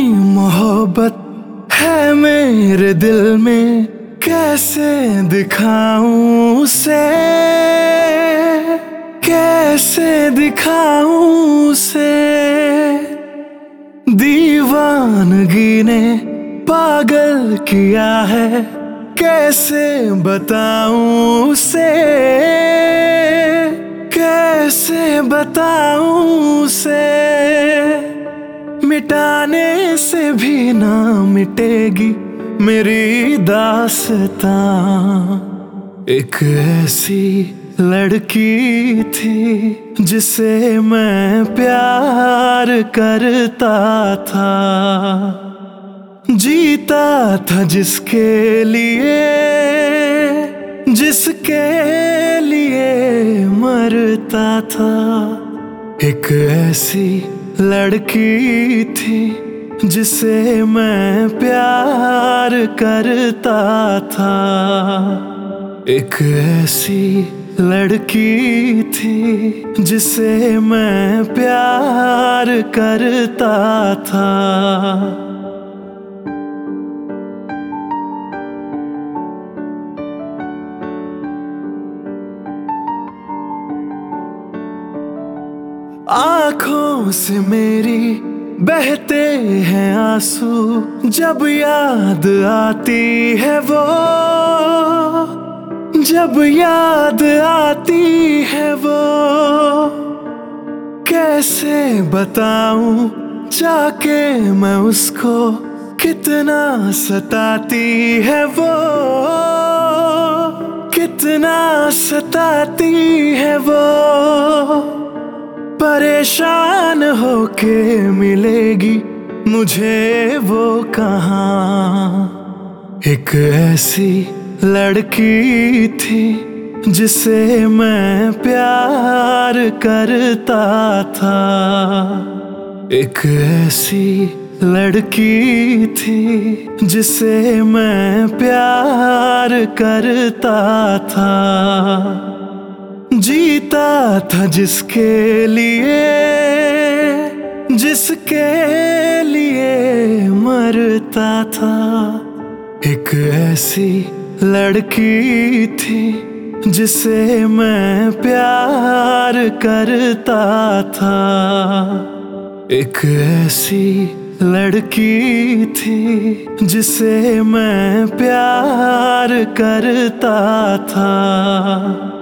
मोहब्बत है मेरे दिल में, कैसे दिखाऊं उसे, कैसे दिखाऊं उसे। दीवानगी ने पागल किया है, कैसे बताऊं उसे, कैसे बताऊं उसे। मिटाने से भी ना मिटेगी मेरी दास्तां। एक ऐसी लड़की थी जिसे मैं प्यार करता था, जीता था जिसके लिए, जिसके लिए मरता था। एक ऐसी लड़की थी जिसे मैं प्यार करता था। एक ऐसी लड़की थी जिसे मैं प्यार करता था। आँखों से मेरी बहते हैं आंसू, जब याद आती है वो, जब याद आती है वो। कैसे बताऊं जाके मैं उसको, कितना सताती है वो, कितना सताती है वो। परेशान होके मिलेगी मुझे वो कहाँ। एक ऐसी लड़की थी जिसे मैं प्यार करता था। एक ऐसी लड़की थी जिसे मैं प्यार करता था, जीता था जिसके लिए, जिसके लिए मरता था। एक ऐसी लड़की थी जिसे मैं प्यार करता था। एक ऐसी लड़की थी जिसे मैं प्यार करता था।